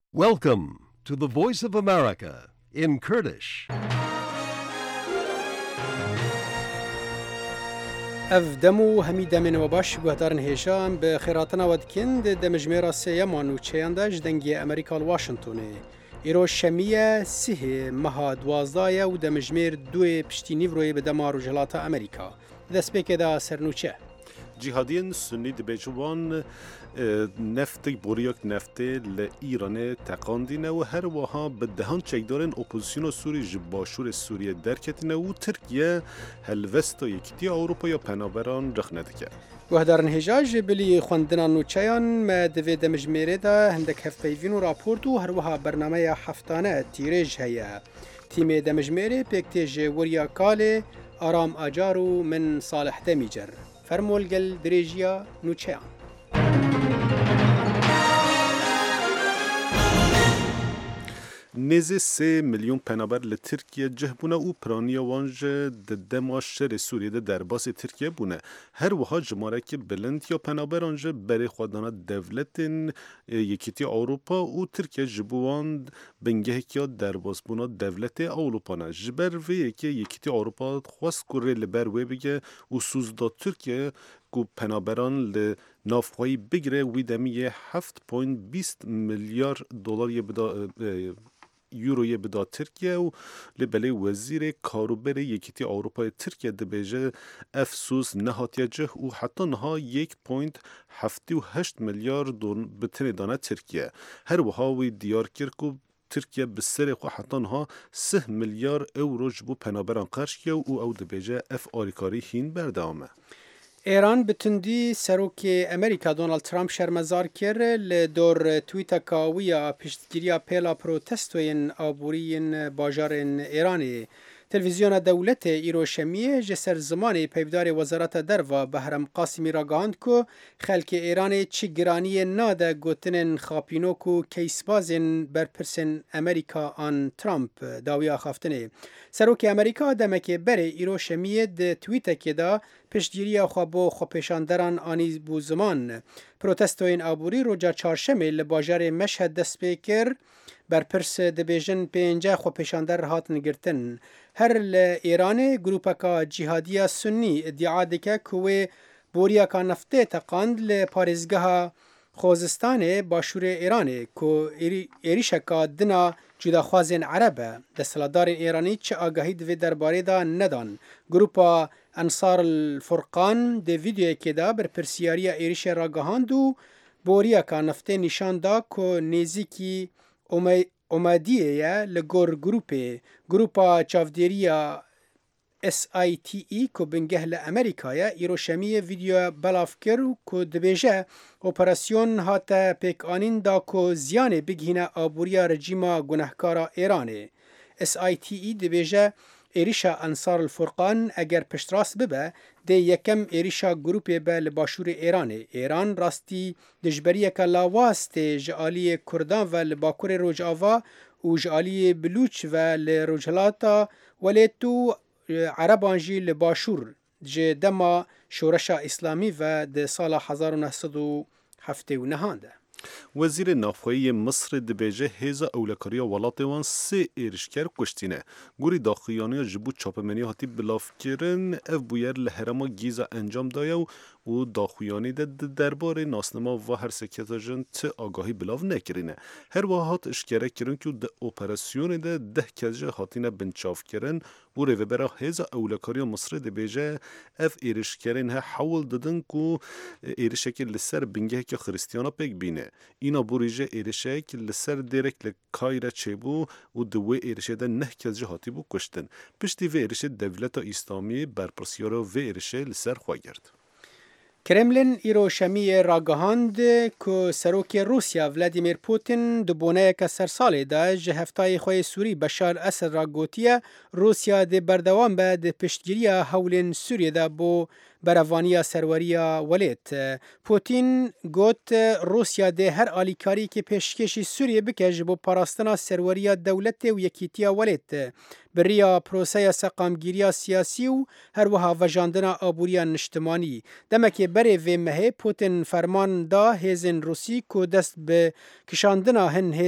Welcome to the Voice of America in Kurdish. اف دمو همی دمین و باش گوهدارن هیشان به خیراتنا ودکند دمجمیر سیمان و چیانداج دنگی امریکا واشنطونه ایرو شمیه سه مها دوازدای و دمجمیر دوی پشتینی وروی به دمار و جلاتا امریکا دست بکه دا سرنوچه جهادیان سنی دبیجوان نفتی بوریاک نفتی لایران تقاندینه و هر وها به دهان چکدارن اپوزیسیون سوری جباشور سوریه درکتینه و ترکیه هلوست یکتی اروپا یا پنابران رخنده کرد. گوهدارن هیجاج بلی خوندنان و چیان ما دوی دمجمیره دا هندک هفپیوین و راپورت و هر وها برنامه هفتانه تیریج هیا تیم دمجمیره پکتیج وریا کاله آرام آجارو من صالح دمیجر فرمولگل دریجیا نوچیان نزد 3 میلیون پنابر لترکیه جهبونه و پرانیا وانج دما شر سوریه درباس ترکیه بونه هر وها جماره که بلند یا پنابر آنج برای خوددانه دولت یکیتی اروپا و ترکیه جبوان بنگه که درباس بونه دولت اروپا نه جبر وی که یکیتی اروپا خواست کره لبر وی بگه و سوزدا ترکیه کو پنابران ل نافخوایی بگیره وی دمیه 7.20 میلیارد دلار یوروی بدا ترکیه و لبلی وزیر کاروبر یکیتی اروپای ترکیه دبیجه افسوس نهاتیجه و حتی نها 1.78 میلیارد بتنی دانه ترکیه هر وهاوی دیار کرد ترکیه بسر خو حتی نها 3 میلیارد اورو جبو پنابران قرشیه و او دبیجه اف آریکاری هین بردامه ایران بتندی سروک امریکا دونالد ترامپ شرمزار کرد لدور تویتا کاویا پشتگیریا پیلا پروتستوین آبورین باجارن ایرانی تلویزیون دولت ایروشمیه جسر زمان پیودار وزارت دروا بهرم قاسمی را گاهاند که خلک ایران چی گرانی ناده گوتنن خاپینوکو کیسبازن برپرسن امریکا آن ترامپ داویا خافتنه سروک امریکا دمک بره ایروشمیه ده تویتا که دا پشتگیری خوابو خوپشاندران آنی بو زمان پروتستوین آبوری روجا چارشمه لباجار مشهد دست بکر برپرس دبیجن پینجا خوپشاندر هات نگرتن هر ایران گروپکا جهادی سنی ادعا دکه که بوریا کا نفته تقاند لپارزگاه خوزستان باشور ایران که ایریشکا دنا جداخوازن عربه دستلادار ایرانی چه آگاهی دوی درباره دا ندان گروپا انصار الفرقان ده ویدیو که دا بر پرسیاری ایریش را گهاند و بوریا کا نفته نشان دا که نیزیکی اومدیه لگور گروپا چافدیریا SITE که بنگه لامریکایه ایروشمی ویدیو بلاف کرد که دبیجه اپراسیون هاته پیک آنین دا که زیان بگهینه آبوریا رژیما گناهکارا ایرانه SITE دبیجه ایریشا انصار الفرقان اگر پشتراست ببه ده یکم ایریشا گروپی به لباشور ایرانه ایران راستی دجبریه که لاواست جعالی کردان و لباکور روجاوا و جعالی بلوچ و لروجلاتا ولی تو عربانجی لباشور جه دما شورش اسلامی و ده سال 1979 وزیر نافخوایی مصر دبیجه هیزا اولکاریا ولاتوان 3 ایرشکر کشتینه گوری داخلیانی جبو چاپمنی هاتی بلاف کرن اف بویر لحرما گیزا انجام دایا و داخلیانی ده درباره ناسنما و هر سکتاجن ت آگاهی بلاف نکرینه هر واحات اشکره کرن که ده اپراسیون ده کجه هاتینه بنچاف کرن و ریوبرا هیزا اولکاریا مصر دبیجه اف ایرشکرین ها حول دادن که ایرشکر لسر بنگه که خریستیانا پک بینه اینا بوریجه ایرشک لسر دیرک لکایره چه بو و دوی ایرشه ده نه کجه هاتی بو کشتن پشتی و ایرشه دولت اسلامی برپرسیارا و ایرشه لسر خواه گرد کرملین ایروشمی راگهاند که سروک روسیا ولادیمیر پوتین دبونه که سرساله ده جهفتای خوی سوری بشار اسد را گوتیه روسیا ده بردوام به ده پشتگیری هولین سوریه ده بو بروانیا سروریا ولید پوتین گوت روسیا ده هر آلیکاری که پیشکشی سوریه بکش بو پاراستنا سروریا دولت و یکیتیا ولید بریا پروسه سقامگیری سیاسی و هر وها وجاندنا آبوریا نشتمانی دمکی بری و مهی پوتین فرمان دا هیزن روسی که دست به کشاندنا هن